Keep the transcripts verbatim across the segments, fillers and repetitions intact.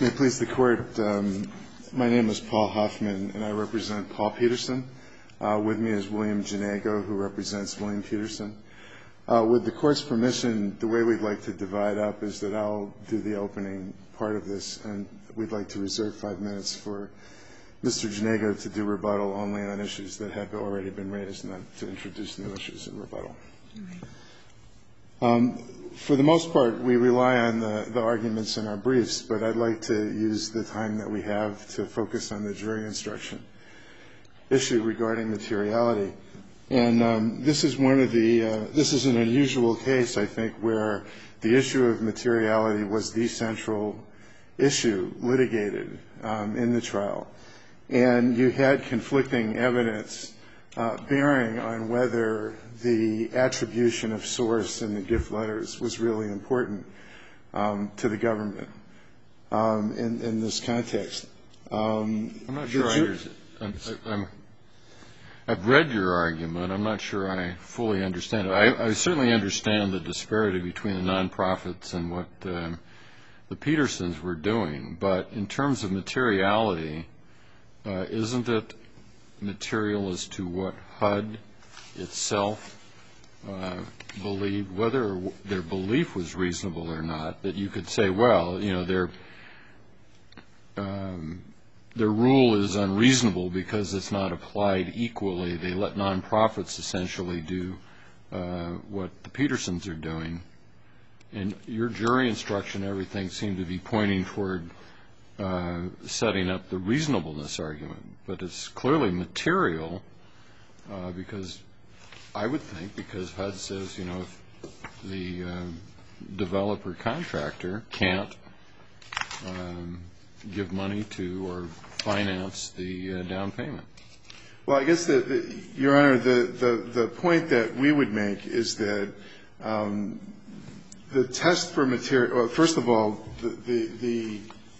May it please the Court, um, my name is Paul Hoffman, and I represent Paul Peterson. Uh, with me is William Janago, who represents William Peterson. Uh, with the Court's permission, the way we'd like to divide up is that I'll do the opening part of this, and we'd like to reserve five minutes for Mister Janago to do rebuttal only on issues that have already been raised, not to introduce new issues in rebuttal. All right. Um, for the most part, we rely on the, the arguments in our briefs, but I'd like to use the time that we have to focus on the jury instruction issue regarding materiality. And um, this is one of the, uh, this is an unusual case, I think, where the issue of materiality was the central issue litigated um, in the trial. And you had conflicting evidence uh, bearing on whether the attribution of source in the gift letters was really important um, to the government um, in, in this context. Um, I'm not sure I understand. I'm, I've read your argument. I'm not sure I fully understand it. I, I certainly understand the disparity between the nonprofits and what um, the Petersons were doing. But in terms of materiality, uh, isn't it material as to what H U D itself uh, believed, whether their belief was reasonable or not, that you could say, well, you know, their um, their rule is unreasonable because it's not applied equally. They let nonprofits essentially do uh, what the Petersons are doing. And your jury instruction, everything seemed to be pointing toward uh, setting up the reasonableness argument. But it's clearly material uh, because I would think because H U D says, you know, if the uh, developer contractor can't um, give money to or finance the uh, down payment. Well, I guess, that, the, Your Honor, the, the, the point that we would make is that um, the test for material, well, first of all, the, the, the,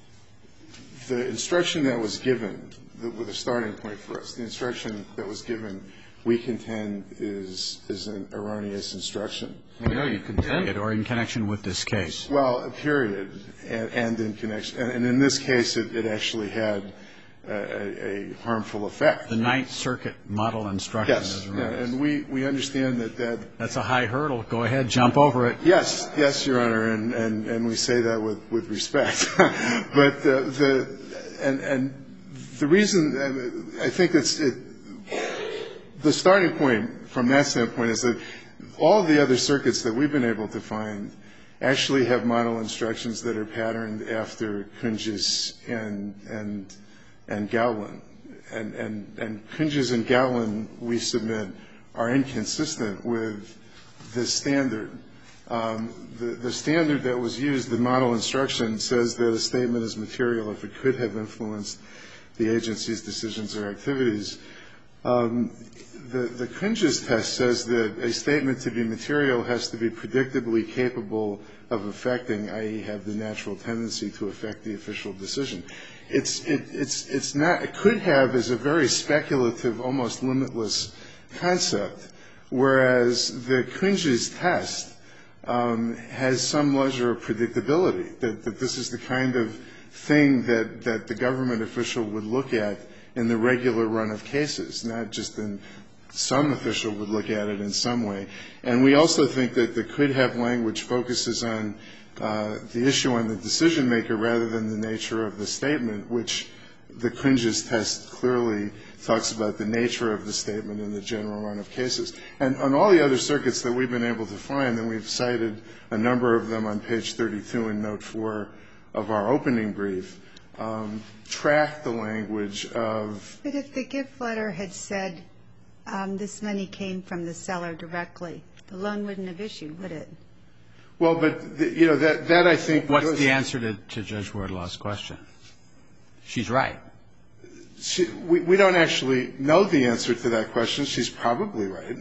the instruction that was given, the, with a starting point for us, the instruction that was given, we contend is is an erroneous instruction. Well, no, you contend it, or in connection with this case. Well, period, and, and in connection, and, and in this case, it, it actually had a, a harmful effect. The Ninth Circuit model instruction. Yes, yeah, and we, we understand that, that that's a high hurdle. Go ahead, jump over it. Yes, yes, Your Honor, and, and, and we say that with, with respect. But uh, the and and the reason I think it's it, the starting point from that standpoint is that all of the other circuits that we've been able to find actually have model instructions that are patterned after Kunjis and and and Gowland. And, and, and Kunjis and Gowland, we submit, are inconsistent with this standard. Um, the, the standard that was used, the model instruction, says that a statement is material if it could have influenced the agency's decisions or activities. Um, the, the Kunjis test says that a statement to be material has to be predictably capable of affecting, that is have the natural tendency to affect the official decision. It's, it, it's, it's not, it could have is a very speculative, almost limitless concept, whereas the Kunjis test um, has some measure of predictability, that, that this is the kind of thing that, that the government official would look at in the regular run of cases, not just in some official would look at it in some way. And we also think that the could have language focuses on uh, the issue on the decision maker rather than the nature of the statement, which the Kunjis test clearly talks about the nature of the statement in the general run of cases. And on all the other circuits that we've been able to find, and we've cited a number of them on page thirty-two in note four of our opening brief, um, track the language of. But if the gift letter had said um, this money came from the seller directly, the loan wouldn't have issued, would it? Well, but, the, you know, that, that I think. What's goes, the answer to, to Judge Wardlaw's question? She's right. She, we, we don't actually know the answer to that question. She's probably right.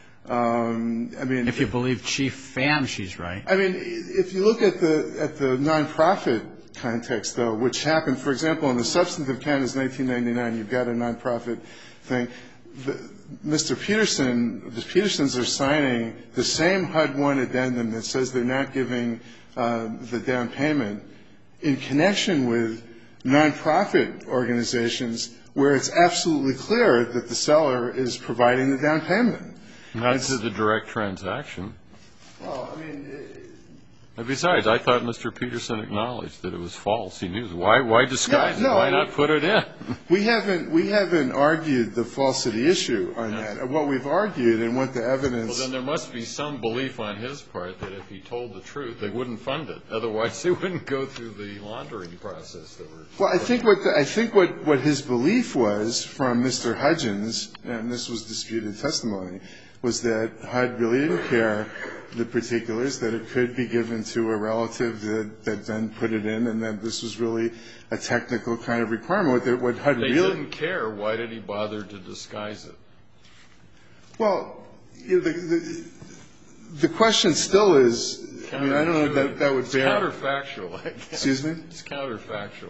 Um, I mean, if you believe Chief Pham, she's right. I mean, if you look at the at the nonprofit context, though, which happened, for example, in the substantive count is nineteen ninety-nine. You've got a nonprofit thing. The, Mister Peterson, the Petersons are signing the same H U D one addendum that says they're not giving uh, the down payment, in connection with nonprofit organizations where it's absolutely clear that the seller is providing the down payment. Not to the direct transaction. Well, I mean, and besides, I thought Mister Peterson acknowledged that it was false. He knew. Why why disguise no, it? no, Why not put it in? We haven't we haven't argued the falsity issue on yes. that. What we've argued and what the evidence. Well, then there must be some belief on his part that if he told the truth, they wouldn't fund it. Otherwise, they wouldn't go through the laundering process that we're. Well, I think what the, I think what, what his belief was from Mister Hudgens, and this was disputed testimony, was that H U D really didn't care the particulars, that it could be given to a relative that, that then put it in, and that this was really a technical kind of requirement. What, the, what H U D they really didn't care. Why did he bother to disguise it? Well, you know, the, the the question still is. I mean, I don't know if that, that would it's bear. Counterfactual. I guess. Excuse me? It's counterfactual.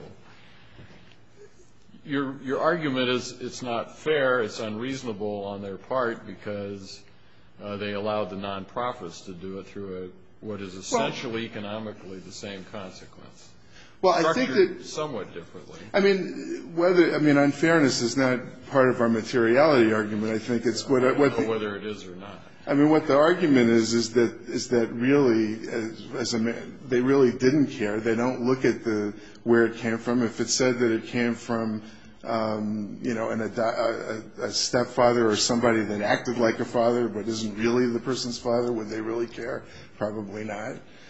Your your argument is it's not fair, it's unreasonable on their part because uh, they allowed the nonprofits to do it through a what is essentially well, economically the same consequence. Well, I think that somewhat differently. I mean, whether I mean unfairness is not part of our materiality argument. I think it's what I don't what know the, whether it is or not. I mean, what the argument is is that is that really, as, as a man, they really didn't care. They don't look at the where it came from. If it said that it came from, um, you know, an, a, a stepfather or somebody that acted like a father but isn't really the person's father, would they really care? Probably not.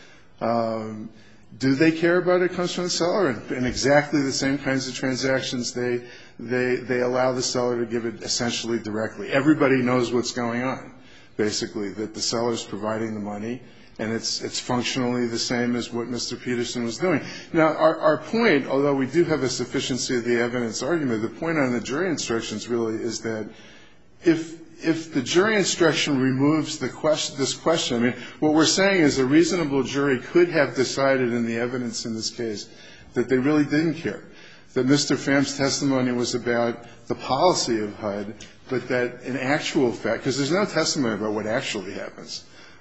Um, do they care about it comes from the seller? In, in exactly the same kinds of transactions, they they they allow the seller to give it essentially directly. Everybody knows what's going on. Basically, that the seller is providing the money, and it's it's functionally the same as what Mister Peterson was doing. Now, our, our point, although we do have a sufficiency of the evidence argument, the point on the jury instructions really is that if if the jury instruction removes the question, this question, I mean, what we're saying is a reasonable jury could have decided in the evidence in this case that they really didn't care, that Mister Pham's testimony was about the policy of H U D, but that in actual fact, because there's no testimony about what actually happens,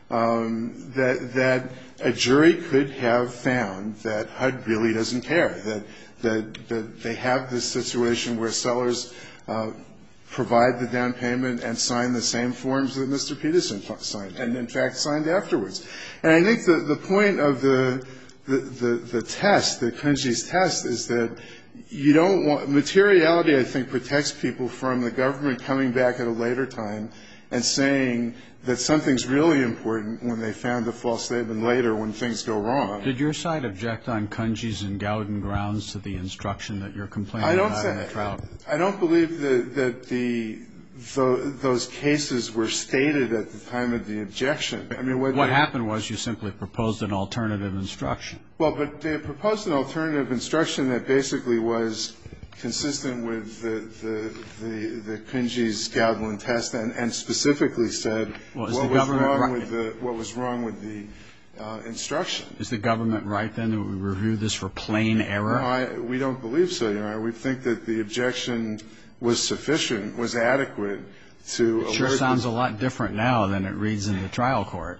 um, that that a jury could have found that H U D really doesn't care, that that, that they have this situation where sellers uh, provide the down payment and sign the same forms that Mister Peterson signed, and in fact signed afterwards. And I think the, the point of the the, the, the test, the Kunji's test, is that you don't want materiality. I think protects people from the government coming back at a later time and saying that something's really important when they found a false statement later when things go wrong. Did your side object on Kunji's and Gowden grounds to the instruction that you're complaining I don't about say, in the trial? I don't believe that, that the, the those cases were stated at the time of the objection. I mean, what, what they, happened was you simply proposed an alternative instruction. Well, but they proposed an alternative instruction that basically was consistent with the the the, the Kunji's Gowden test, and, and specifically said well, what was wrong right? with the what was wrong with the uh, instruction. Is the government right then that we review this for plain error? No, I, we don't believe so, Your Honor. We think that the objection was sufficient, was adequate to. It sure sounds a lot different now than it reads in the trial court.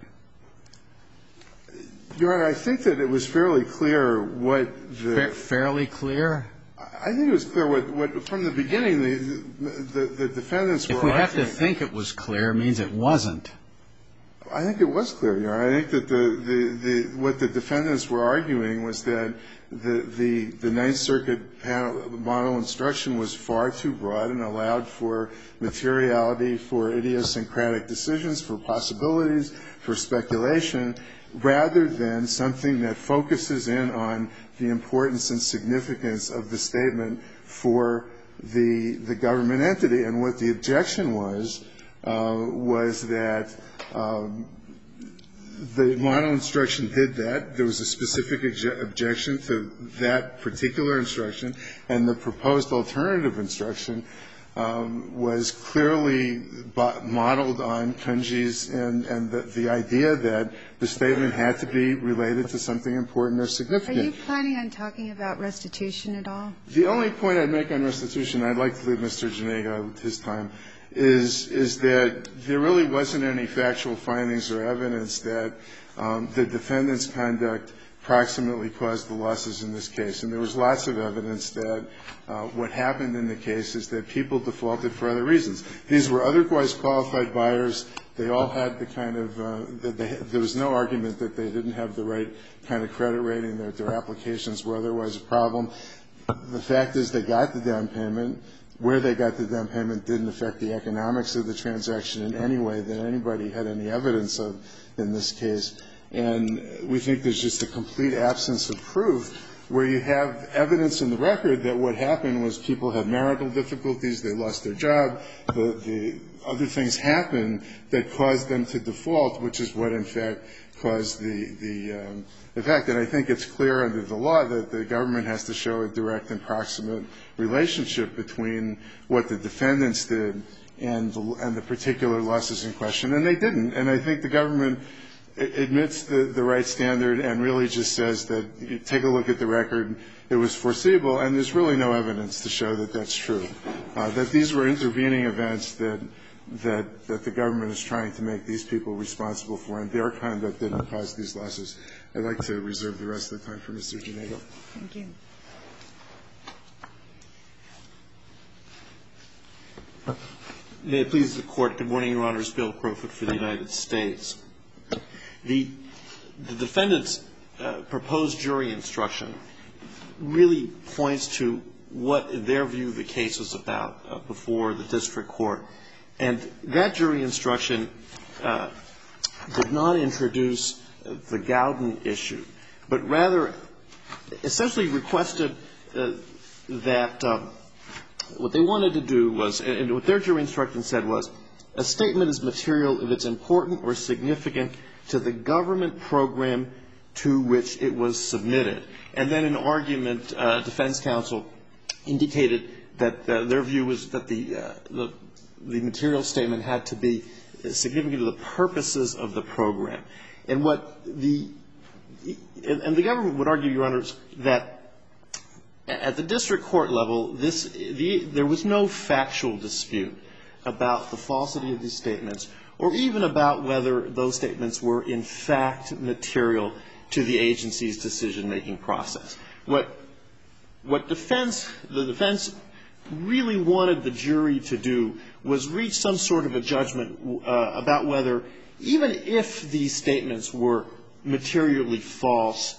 Your Honor, I think that it was fairly clear what the Fa- fairly clear. I think it was clear what, what from the beginning the the, the defendants were. If we arguing. have to think it was clear, it means it wasn't. I think it was clear, Your Honor. I think that the, the, the what the defendants were arguing was that the the, the Ninth Circuit panel, model instruction was far too broad and allowed for materiality, for idiosyncratic decisions, for possibilities, for speculation, rather than something that focuses in on the importance and significance of the statement for the the government entity. And what the objection was uh, was that um, the model instruction did that. There was a specific obje- objection to that particular instruction, and the proposed alternative instruction Um, was clearly modeled on Kunji's and, and the, the idea that the statement had to be related to something important or significant. Are you planning on talking about restitution at all? The only point I'd make on restitution, I'd like to leave Mister Janega with his time, is, is that there really wasn't any factual findings or evidence that um, the defendant's conduct proximately caused the losses in this case. And there was lots of evidence that uh, what happened in the case is that people defaulted for other reasons. These were otherwise qualified buyers. They all had the kind of uh, – they, there was no argument that they didn't have the right kind of credit rating, that their applications were otherwise a problem. The fact is they got the down payment. Where they got the down payment didn't affect the economics of the transaction in any way that anybody had any evidence of in this case. And we think there's just a complete absence of proof where you have evidence in the record that what happened was people had marital difficulties, they lost their job, the, the other things happened that caused them to default, which is what, in fact, caused the, the, um, the fact that I think it's clear under the law that the government has to show a direct and proximate relationship between what the defendants did and the, and the particular losses in question, and they didn't. And I think the government admits the, the right standard and really just says that you take a look at the record, it was foreseeable, and there's really no evidence to show that that's true, uh, that these were intervening events that, that, that the government is trying to make these people responsible for, and their conduct didn't cause these losses. I'd like to reserve the rest of the time for Mister Ginego. Thank you. May it please the Court. Good morning, Your Honors. Bill Crowfoot for the United States. The, the defendant's uh, proposed jury instruction really points to what, in their view, the case was about uh, before the district court. And that jury instruction uh, did not introduce the Gowden issue, but rather essentially requested uh, that um, what they wanted to do was, and what their jury instruction said was, a statement is material if it's important or significant to the government program to which it was submitted. And then in argument, uh, defense counsel indicated that uh, their view was that the, uh, the the material statement had to be significant to the purposes of the program. And what the and the government would argue, Your Honors, that at the district court level, this the, there was no factual dispute about the falsity of these statements, or even about whether those statements were in fact material to the agency's decision-making process. What, what defense, the defense really wanted the jury to do was reach some sort of a judgment uh, about whether, even if these statements were materially false,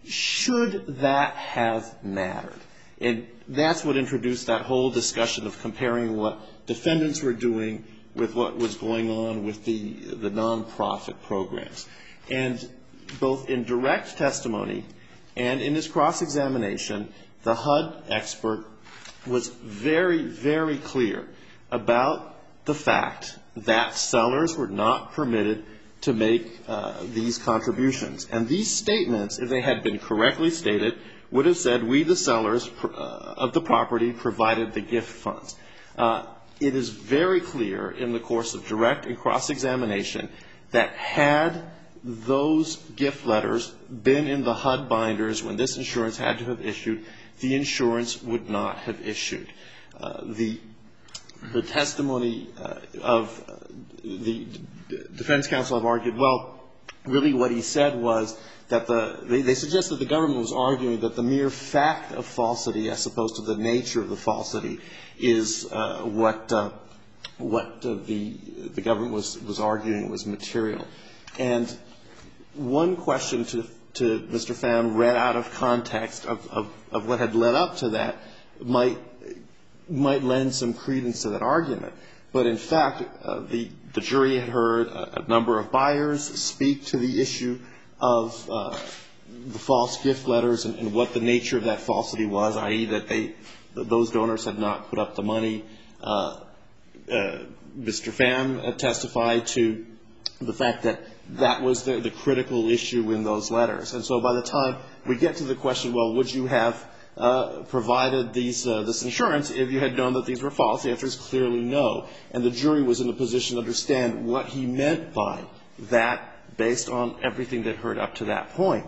should that have mattered? And that's what introduced that whole discussion of comparing what defendants were doing with what was going on with the, the nonprofit programs. And both in direct testimony and in his cross-examination, the H U D expert was very, very clear about the fact that sellers were not permitted to make uh, these contributions. And these statements, if they had been correctly stated, would have said, we, the sellers uh, of the property, provided the gift funds. Uh, it is very clear in the course of direct and cross-examination that had those gift letters been in the H U D binders when this insurance had to have issued, the insurance would not have issued. Uh, the, the testimony uh, of uh, the defense counsel have argued, well, really what he said was that the, they, they suggested the government was arguing that the mere fact of falsity as opposed to the nature of the falsity is uh, what, uh, what uh, the, the government was, was arguing was material. And one question to, to Mister Pham read out of context of, of, of what had led up to that might, might lend some credence to that argument. But in fact, uh, the, the jury had heard a, a number of buyers speak to the issue of uh, the false gift letters and, and what the nature of that falsity was, that is that they, that those donors had not put up the money. Uh, uh, Mister Pham testified to the fact that that was the, the critical issue in those letters. And so by the time we get to the question, well, would you have uh, provided these, uh, this insurance if you had known that these were false? The answer is clearly no. And the jury was in a position to understand what he meant by that based on everything that heard up to that point.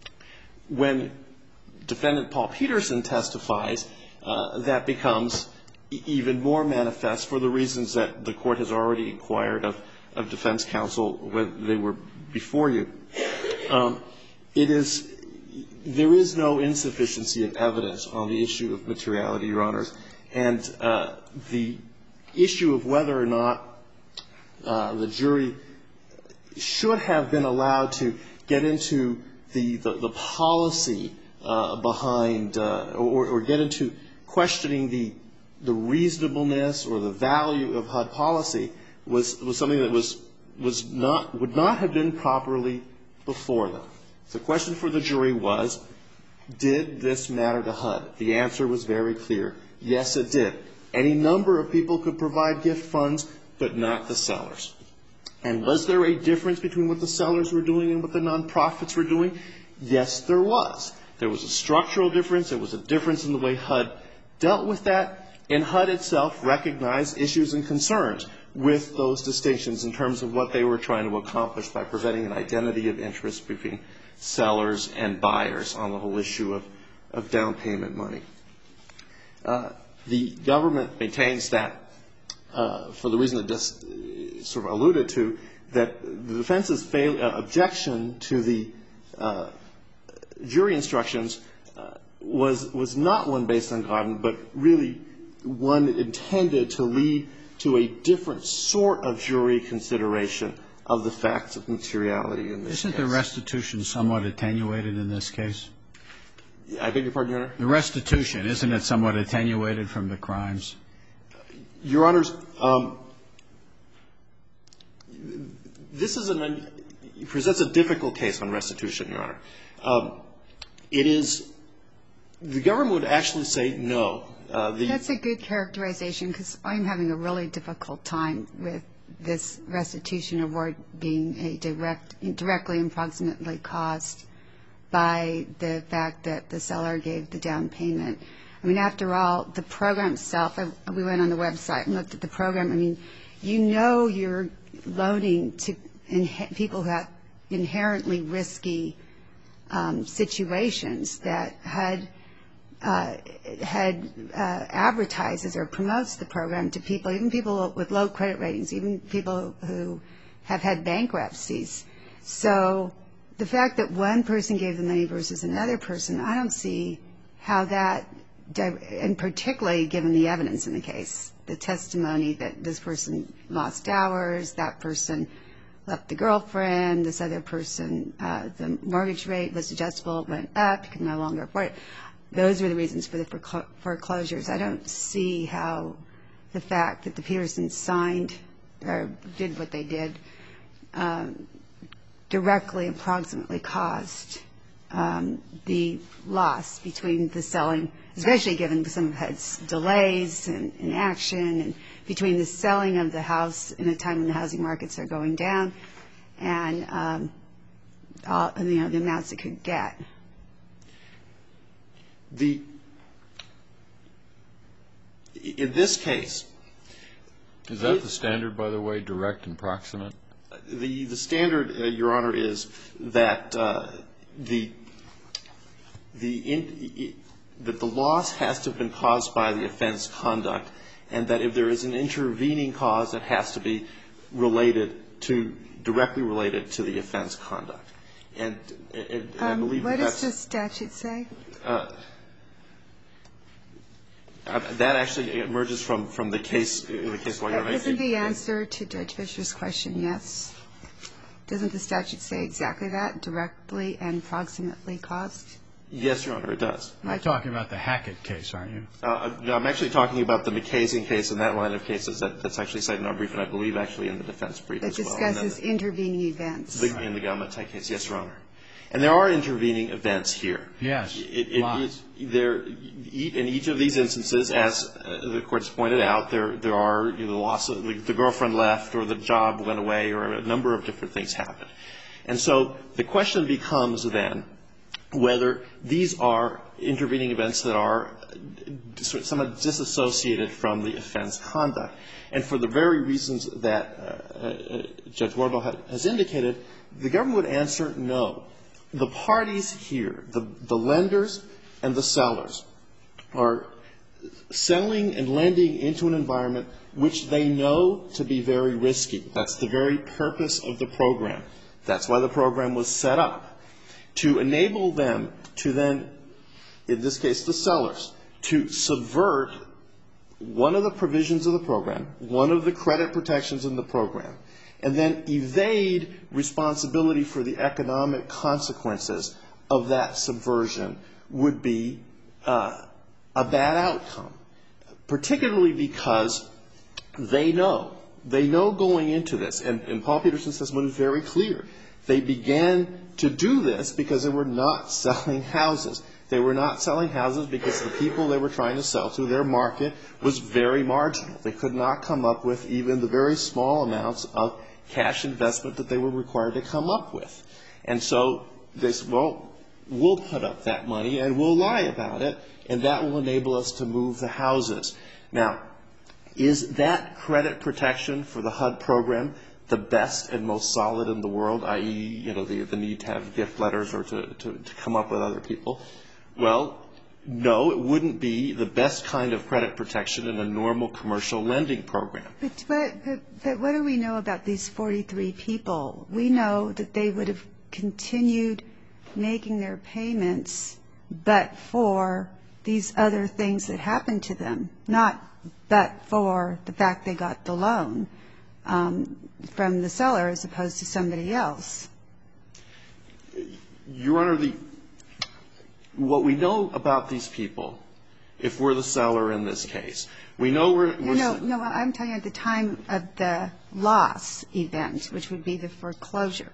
When Defendant Paul Peterson testifies, uh, that becomes e- even more manifest for the reasons that the court has already inquired of, of defense counsel when they were before you. Um, it is there is no insufficiency of evidence on the issue of materiality, Your Honors. And uh, the issue of whether or not uh, the jury should have been allowed to get into the, the, the policy uh, behind uh, or, or get into questioning the, the reasonableness or the value of H U D policy was, was something that was, was not, would not have been properly before them. The question for the jury was, did this matter to H U D? The answer was very clear. Yes, it did. Any number of people could provide gift funds, but not the sellers. And was there a difference between what the sellers were doing and what the nonprofits were doing? Yes, there was. There was a structural difference. There was a difference in the way H U D dealt with that. And H U D itself recognized issues and concerns with those distinctions in terms of what they were trying to accomplish by preventing an identity of interest between sellers and buyers on the whole issue of, of down payment money. Uh, the government maintains that, uh, for the reason it just sort of alluded to, that the defense's fail, uh, objection to the uh, jury instructions uh, was was not one based on Godin, but really one intended to lead to a different sort of jury consideration of the facts of materiality in this Isn't case. the restitution somewhat attenuated in this case? I beg your pardon, Your Honor? The restitution, isn't it somewhat attenuated from the crimes? Your Honors, um, this is an, it presents a difficult case on restitution, Your Honor. Um, it is, the government would actually say no. Uh, the, That's a good characterization, because I'm having a really difficult time with this restitution award being a direct, directly and proximately caused by the fact that the seller gave the down payment. I mean, after all, the program itself, I, we went on the website and looked at the program. I mean, you know you're loaning to inhe- people who have inherently risky um, situations that had uh, had uh, advertises or promotes the program to people, even people with low credit ratings, even people who have had bankruptcies. So the fact that one person gave the money versus another person, I don't see how that, and particularly given the evidence in the case, the testimony that this person lost hours, that person left the girlfriend, this other person, uh, the mortgage rate was adjustable, it went up, you could no longer afford it. Those were the reasons for the foreclosures. I don't see how the fact that the Petersons signed or did what they did um, directly and proximately caused um, the loss between the selling, especially given some of its delays and inaction, and between the selling of the house in a time when the housing markets are going down and um, all, you know, the amounts it could get. The, in this case, is that the standard, by the way, direct and proximate? The the standard, uh, Your Honor, is that uh, the the in, that the loss has to have been caused by the offense conduct, and that if there is an intervening cause, it has to be related to directly related to the offense conduct. And, and um, I believe what that does the statute say? Uh, Uh, that actually emerges from, from the case, the case law. Isn't the answer to Judge Fisher's question yes? Doesn't the statute say exactly that, directly and proximately caused? Yes, Your Honor, it does. You're talking about the Hackett case, aren't you? Uh, no, I'm actually talking about the McKaysen case and that line of cases that, that's actually cited in our brief, and I believe actually in the defense brief as well. That discusses intervening events. The, in the Gamatei case, yes, Your Honor. And there are intervening events here. Yes, it, it, lots. It, there, in each of these instances, as uh, the court's pointed out, there there are you know, the loss of the, the girlfriend left, or the job went away, or a number of different things happened. And so the question becomes then whether these are intervening events that are somewhat disassociated from the offense conduct. And for the very reasons that uh, uh, Judge Wardlaw has indicated, the government would answer no. The parties here, the, the lenders and the sellers, are selling and lending into an environment which they know to be very risky. That's the very purpose of the program. That's why the program was set up, to enable them to then, in this case the sellers, to subvert one of the provisions of the program, one of the credit protections in the program, and then evade responsibility for the economic consequences of that subversion would be uh, a bad outcome, particularly because they know, they know going into this, and, and Paul Peterson's testimony is very clear. They began to do this because they were not selling houses. They were not selling houses because the people they were trying to sell to, their market was very marginal. They could not come up with even the very small amounts of cash investment that they were required to come up with. And so they said, well, we'll put up that money and we'll lie about it, and that will enable us to move the houses. Now, is that credit protection for the H U D program the best and most solid in the world, that is, you know, the, the need to have gift letters or to, to, to come up with other people? Well, no, it wouldn't be the best kind of credit protection in a normal commercial lending program. But, but, but, but what do we know about these forty-three people? We know that they would have continued making their payments but for these other things that happened to them, not but for the fact they got the loan um, from the seller as opposed to somebody else. Your Honor, the, what we know about these people, if we're the seller in this case, we know we're... we're no, no, no, I'm telling you at the time of the loss event, which would be the foreclosure.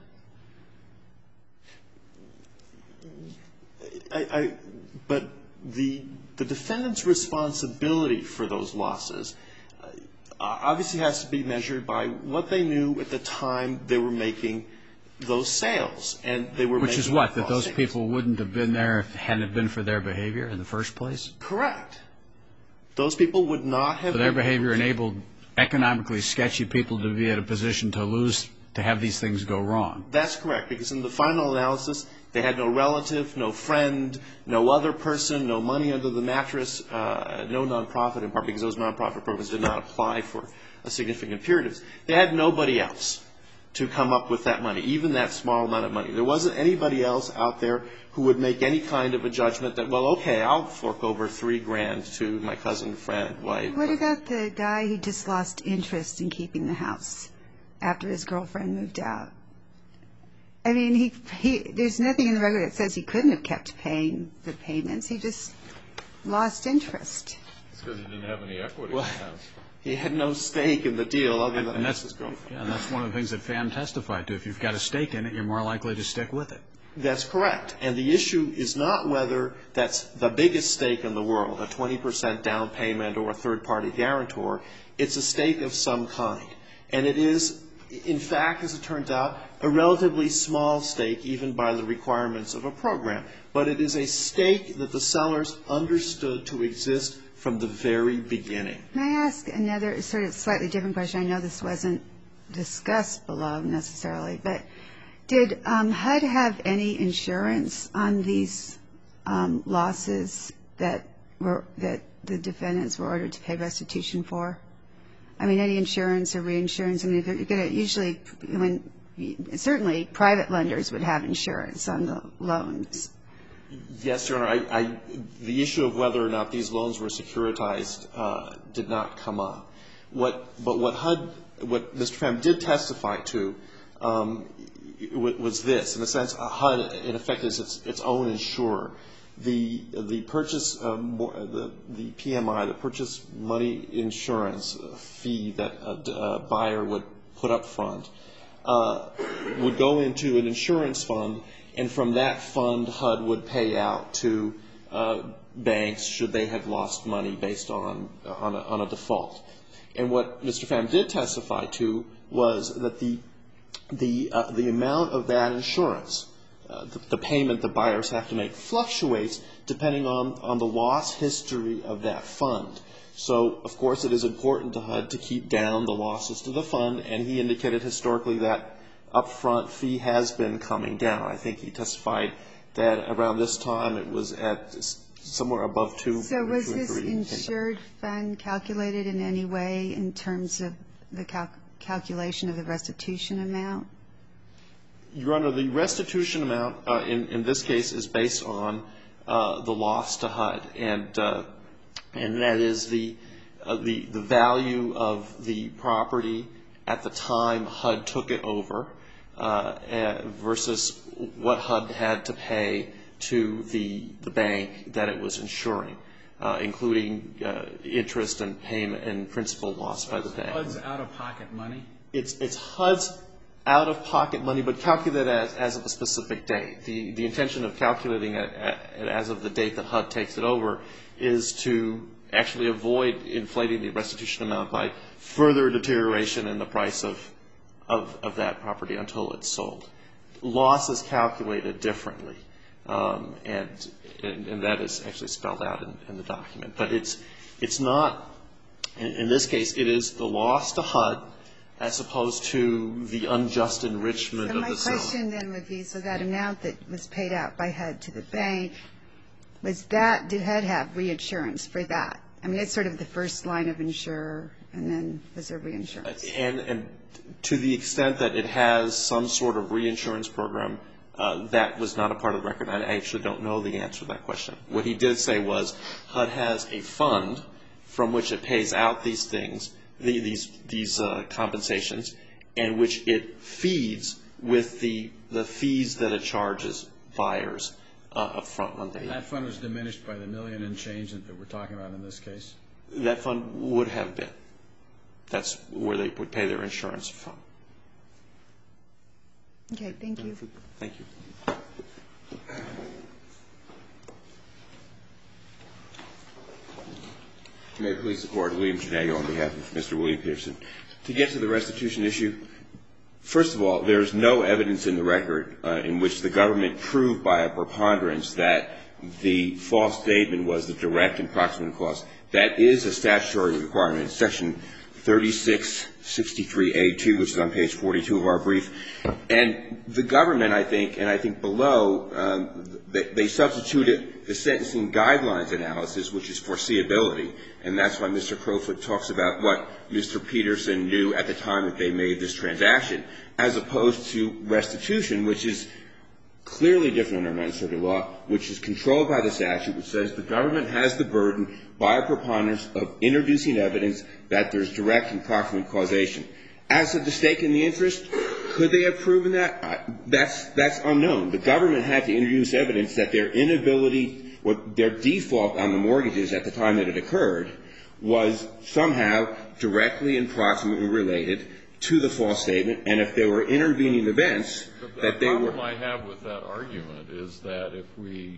I, I, but the, the defendant's responsibility for those losses uh, obviously has to be measured by what they knew at the time they were making those sales. And they were Which is making what? That those sales. people wouldn't have been there if it hadn't been for their behavior in the first place? Correct. Those people would not have... So their been behavior enabled economically sketchy people to be in a position to lose, to have these things go wrong. That's correct, because in the final analysis, they had no relative, no friend, no other person, no money under the mattress, uh, no nonprofit, in part because those nonprofit programs did not apply for a significant period of time. They had nobody else to come up with that money, even that small amount of money. There wasn't anybody else out there who would make any kind of a judgment that, well, okay, I'll fork over three grand to my cousin, friend, wife. What about the guy who just lost interest in keeping the house after his girlfriend moved out? I mean, he, he there's nothing in the record that says he couldn't have kept paying the payments. He just lost interest. It's because he didn't have any equity Well, in the house. He had no stake in the deal other than And that's, his girlfriend. yeah, and that's one of the things that Pham testified to. If you've got a stake in it, you're more likely to stick with it. That's correct. And the issue is not whether that's the biggest stake in the world, a twenty percent down payment or a third-party guarantor. It's a stake of some kind. And it is, in fact, as it turns out, a relatively small stake, even by the requirements of a program. But it is a stake that the sellers understood to exist from the very beginning. May I ask another sort of slightly different question? I know this wasn't discussed below necessarily, but did um, H U D have any insurance on these um, losses that were that the defendants were ordered to pay restitution for? I mean, any insurance or reinsurance? I mean, if you're going to usually, when certainly private lenders would have insurance on the loans. Yes, Your Honor. I, I, the issue of whether or not these loans were securitized uh, did not come up. What, but what H U D, what Mister Pham did testify to um, was this. In a sense, H U D, in effect, is its, its own insurer. The the purchase um, the the P M I, the purchase money insurance fee that a, a buyer would put up front, uh, would go into an insurance fund. And from that fund, H U D would pay out to uh, banks should they have lost money based on on a, on a default. And what Mister Pham did testify to was that the the uh, the amount of that insurance, uh, the, the payment the buyers have to make, fluctuates depending on on the loss history of that fund. So, of course, it is important to H U D to keep down the losses to the fund, and he indicated historically that upfront fee has been coming down. I think he testified that around this time it was at somewhere above two. So was two this three. insured fund calculated in any way in terms of the cal- calculation of the restitution amount? Your Honor, the restitution amount uh, in, in this case is based on uh, the loss to H U D, and uh, and that is the, uh, the the value of the property at the time H U D took it over uh, versus what H U D had to pay to the the bank that it was insuring, uh, including uh, interest and payment and principal loss by the bank. H U D's out-of-pocket money? It's it's H U D's out-of-pocket money, but calculated as, as of a specific date. The, the intention of calculating it as of the date that H U D takes it over is to actually avoid inflating the restitution amount by further deterioration in the price of, of, of that property until it's sold. Loss is calculated differently, um, and, and, and that is actually spelled out in, in the document. But it's, it's not, in, in this case, it is the loss to H U D as opposed to the unjust enrichment so of the sale. My question then would be, so that amount that was paid out by H U D to the bank, was that, did H U D have reinsurance for that? I mean, it's sort of the first line of insurer, and then was there reinsurance? And, and to the extent that it has some sort of reinsurance program, uh, that was not a part of the record. I actually don't know the answer to that question. What he did say was H U D has a fund from which it pays out these things, the, these, these uh, compensations, and which it feeds with the, the fees that it charges buyers uh, up front. On the, and that fund was diminished by the million and change that we're talking about in this case? That fund would have been. That's where they would pay their insurance from. Okay, thank you. Thank you. May it please the Court, William Janago on behalf of Mister William Peterson. To get to the restitution issue, first of all, there's no evidence in the record uh, in which the government proved by a preponderance that the false statement was the direct and proximate cause. That is a statutory requirement. Section thirty-six sixty-three A two, which is on page forty-two of our brief. And the government, I think, and I think below, um, they, they substituted the sentencing guidelines analysis, which is foreseeability, and that's why Mister Crowfoot talks about what Mister Peterson knew at the time that they made this transaction, as opposed to restitution, which is clearly different under Ninth Circuit law, which is controlled by the statute, which says the government has the burden by a preponderance of introducing evidence that there's direct and proximate causation. As to the stake in the interest, could they have proven that? That's, that's unknown. The government had to introduce evidence that their inability, or their default on the mortgages at the time that it occurred was somehow directly and proximately related to the false statement, and if there were intervening events that they were... The problem I have with that argument is that if we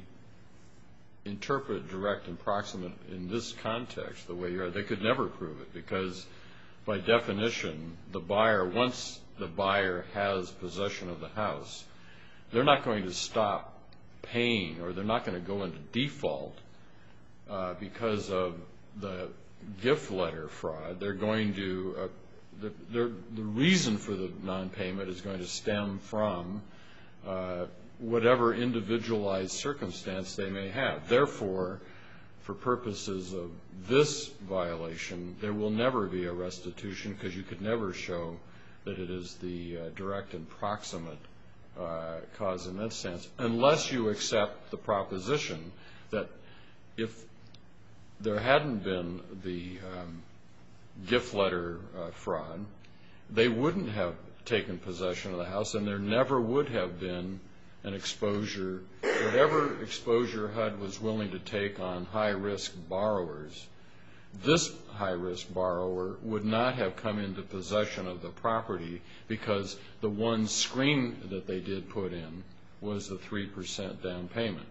interpret direct and proximate in this context the way you are, they could never prove it, because by definition, the buyer, once the buyer has possession of the house, they're not going to stop paying, or they're not going to go into default uh, because of the gift letter fraud. They're going to... Uh, The, the, the reason for the non-payment is going to stem from uh, whatever individualized circumstance they may have. Therefore, for purposes of this violation, there will never be a restitution, because you could never show that it is the uh, direct and proximate uh, cause in that sense, unless you accept the proposition that if there hadn't been the um, gift letter uh, fraud, they wouldn't have taken possession of the house, and there never would have been an exposure, whatever exposure H U D was willing to take on high-risk borrowers. This high-risk borrower would not have come into possession of the property, because the one screen that they did put in was the three percent down payment.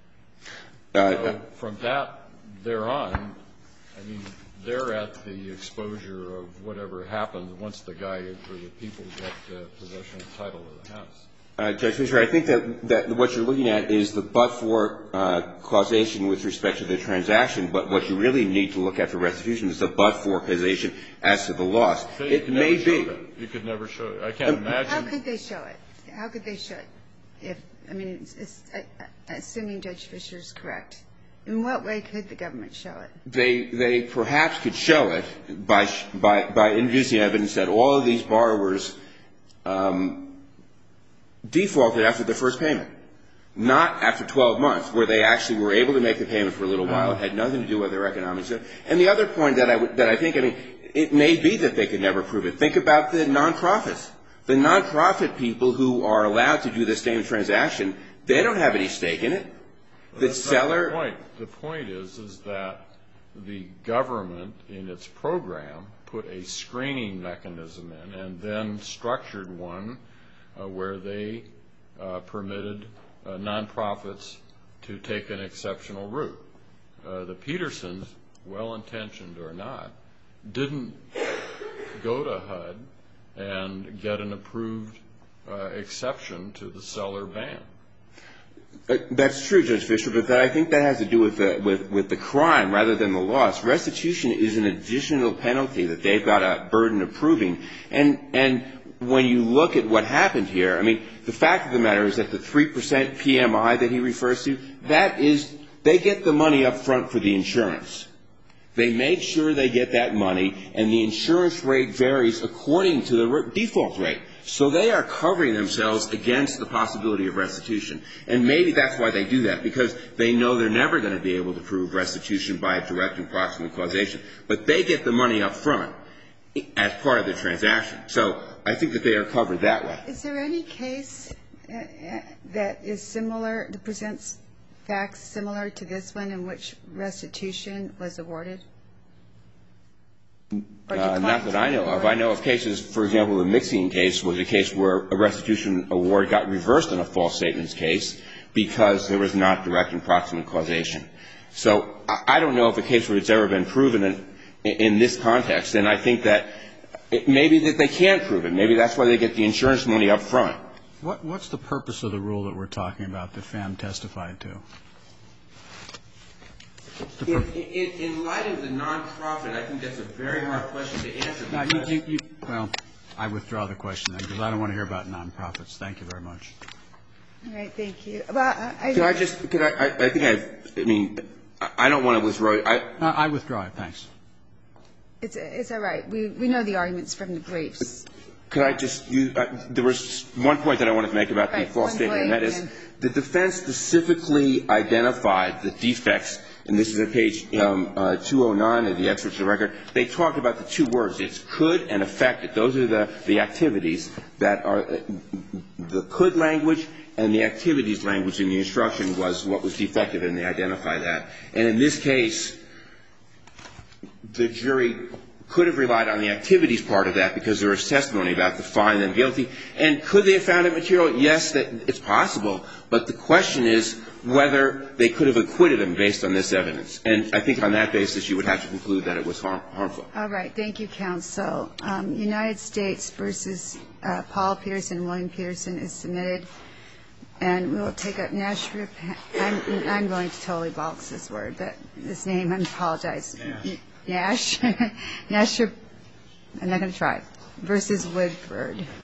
Uh, so from that thereon, I mean, they're at the exposure of whatever happens once the guy or the people get uh, possession of title of the house. Uh, Judge Fischer, I think that, that what you're looking at is the but-for uh, causation with respect to the transaction, but what you really need to look at for restitution is the but-for causation as to the loss. So it may be. That. You could never show it. I can't um, imagine. How could they show it? How could they show it? If, I mean, it's, it's, I, assuming Judge Fischer is correct. In what way could the government show it? They they perhaps could show it by by by introducing evidence that all of these borrowers um, defaulted after the first payment, not after twelve months, where they actually were able to make the payment for a little while. It had nothing to do with their economics. And the other point that I, would, that I think, I mean, it may be that they could never prove it. Think about the nonprofits. The nonprofit people who are allowed to do the same transaction, they don't have any stake in it. Well, the that's seller. Not the point. The point is, is that the government in its program put a screening mechanism in and then structured one uh, where they uh, permitted uh, nonprofits to take an exceptional route. Uh, the Petersons, well-intentioned or not, didn't go to H U D and get an approved uh, exception to the seller ban. Uh, that's true, Judge Fischer, but that, I think that has to do with the, with, with the crime rather than the loss. Restitution is an additional penalty that they've got a burden of proving. And, and when you look at what happened here, I mean, the fact of the matter is that the three percent P M I that he refers to, that is, they get the money up front for the insurance. They make sure they get that money, and the insurance rate varies according to the default rate. So they are covering themselves against the possibility of restitution. And maybe that's why they do that, because they know they're never going to be able to prove restitution by direct and proximate causation. But they get the money up front as part of the transaction. So I think that they are covered that way. Is there any case that is similar, that presents facts similar to this one in which restitution was awarded? Uh, not that I know of. I know of cases, for example, the Mixing case was a case where a restitution award got reversed in a false statements case because there was not direct and proximate causation. So I, I don't know of a case where it's ever been proven in, in this context, and I think that it may be that they can't prove it. Maybe that's why they get the insurance money up front. What, what's the purpose of the rule that we're talking about that Pham testified to? In, in, in light of the nonprofit, I think that's a very hard question to answer. No, you, you, you, well, I withdraw the question then, because I don't want to hear about nonprofits. Thank you very much. All right, thank you. Well, I, I could I just, could I, I, I think I've, I mean, I don't want to withdraw. I, no, I withdraw it. Thanks. It's, it's all right. We, we know the arguments from the briefs. Could I just use, uh, there was one point that I wanted to make about right, the false statement, and that is yeah. the defense specifically identified the defects, and this is at page um, uh, two oh nine of the excerpts of the record. They talked about the two words. It's could and affected. Those are the, the activities that are uh, the could language and the activities language in the instruction was what was defective, and they identified that. And in this case, the jury could have relied on the activities part of that because there was testimony about the find them guilty. And could they have found it material? Yes, that it's possible. But the question is whether they could have acquitted him based on this evidence. And I think on that basis you would have to conclude that it was harm, harmful. All right. Thank you, counsel. Um, United States versus uh, Paul Peterson, William Peterson is submitted. And we will take up Nash. I'm, I'm going to totally box this word, but this name, I apologize. Nash. Nash. Nash. I'm not going to try. Versus Woodford.